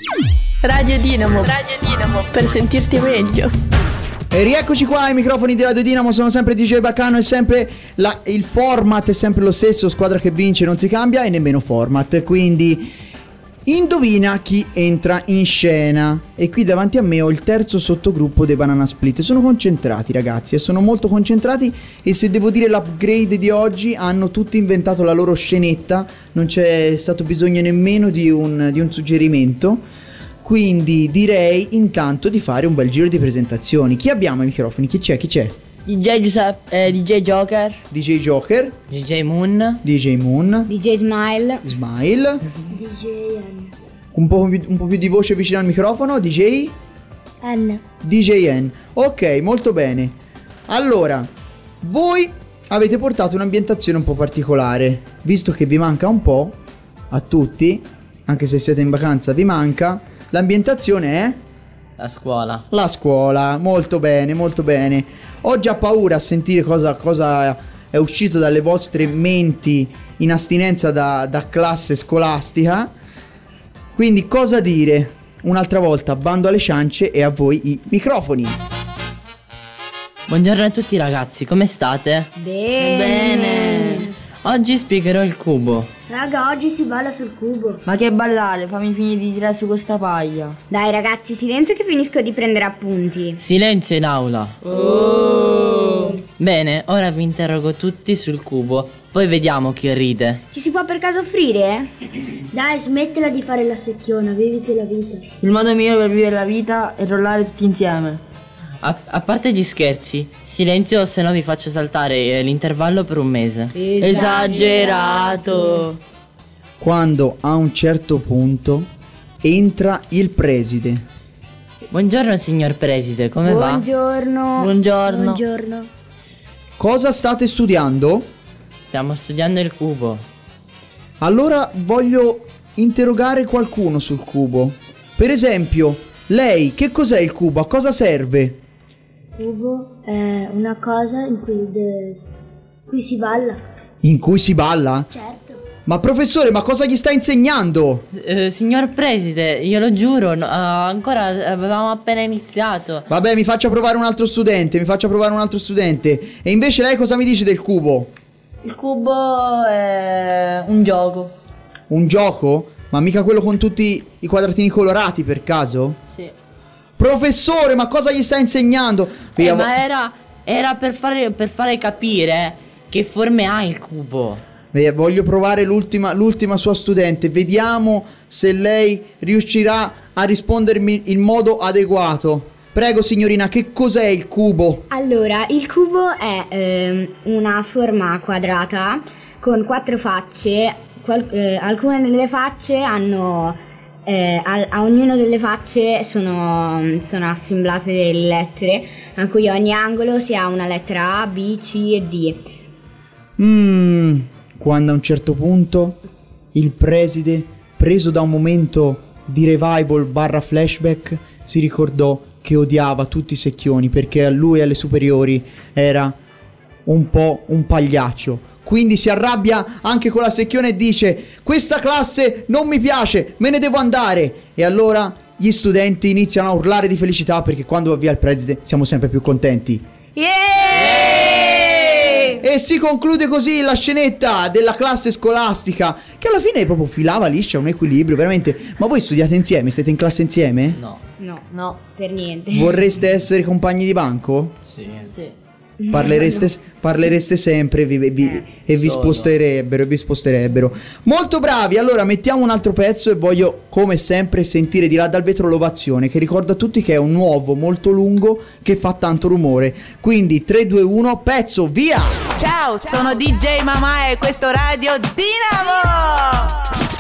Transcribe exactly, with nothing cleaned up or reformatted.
Radio Dinamo. Radio Dinamo. Per sentirti meglio. E rieccoci qua ai microfoni di Radio Dinamo, sono sempre D J Baccano e sempre la, il format è sempre lo stesso, squadra che vince non si cambia e nemmeno format, quindi indovina chi entra in scena. E qui davanti a me ho il terzo sottogruppo dei Banana Split. Sono concentrati ragazzi e sono molto concentrati, e se devo dire l'upgrade di oggi, hanno tutti inventato la loro scenetta, non c'è stato bisogno nemmeno di un, di un suggerimento. Quindi direi intanto di fare un bel giro di presentazioni. Chi abbiamo ai microfoni? Chi c'è? Chi c'è? D J Giuseppe, eh, D J Joker, D J Joker, D J Moon, D J Moon, D J Smile, Smile, D J N. Un po' più, un po' più di voce vicino al microfono. D J N. D J N. Ok, molto bene. Allora, voi avete portato un'ambientazione un po' particolare, visto che vi manca un po' a tutti, anche se siete in vacanza vi manca. L'ambientazione è? la scuola. La scuola, molto bene, molto bene. Ho già paura a sentire cosa, cosa è uscito dalle vostre menti in astinenza da, da classe scolastica. Quindi cosa dire? Un'altra volta bando alle ciance e a voi i microfoni. Buongiorno a tutti ragazzi, come state? Bene. bene. Oggi spiegherò il cubo. Raga, oggi si balla sul cubo. Ma che ballare, fammi finire di tirare su questa paglia. Dai ragazzi, silenzio che finisco di prendere appunti. Silenzio in aula. Oh. Bene, ora vi interrogo tutti sul cubo, poi vediamo chi ride. Ci si può per caso offrire? Dai, smettila di fare la secchiona, viviti la vita. Il modo migliore per vivere la vita è rollare tutti insieme. A, a parte gli scherzi, silenzio se no vi faccio saltare eh, l'intervallo per un mese. Esagerato. Quando a un certo punto entra il preside. Buongiorno signor preside, come va? Buongiorno. Buongiorno. Buongiorno. Cosa state studiando? Stiamo studiando il cubo. Allora voglio interrogare qualcuno sul cubo. Per esempio, lei, che cos'è il cubo? A cosa serve? Cubo è una cosa in cui, de... cui si balla. In cui si balla? Certo. Ma professore, ma cosa gli sta insegnando? Eh, signor preside, io lo giuro, no, ah, ancora avevamo appena iniziato. Vabbè, mi faccia provare un altro studente, mi faccia provare un altro studente. E invece lei cosa mi dice del cubo? Il cubo è un gioco. Un gioco? Ma mica quello con tutti i quadratini colorati per caso? Sì. Professore, ma cosa gli sta insegnando? Eh, Via, ma era, era per, fare, per fare capire che forme ha il cubo. Via, voglio provare l'ultima, l'ultima sua studente. Vediamo se lei riuscirà a rispondermi in modo adeguato. Prego signorina, che cos'è il cubo? Allora, il cubo è ehm, una forma quadrata con quattro facce. Qual- eh, alcune delle facce hanno eh, a, a ognuna delle facce sono, sono assemblate delle lettere, a cui ogni angolo si ha una lettera A, B, C e D. Mmm, quando a un certo punto il preside, preso da un momento di revival barra flashback, si ricordò che odiava tutti i secchioni perché a lui e alle superiori era un po' un pagliaccio. Quindi si arrabbia anche con la secchione e dice: questa classe non mi piace, me ne devo andare. E allora gli studenti iniziano a urlare di felicità perché quando va via il preside siamo sempre più contenti. Yeah! E si conclude così la scenetta della classe scolastica, che alla fine proprio filava liscia, un equilibrio veramente. Ma voi studiate insieme? Siete in classe insieme? No. No, no, per niente. Vorreste essere compagni di banco? Sì. Sì. Parlereste, parlereste sempre vi, vi, e vi Solo. sposterebbero e vi sposterebbero. Molto bravi. Allora mettiamo un altro pezzo e voglio come sempre sentire di là dal vetro l'ovazione, che ricorda a tutti che è un nuovo molto lungo che fa tanto rumore. Quindi tre, due, uno, pezzo, via. Ciao, sono D J Mamà e questo Radio Dinamo.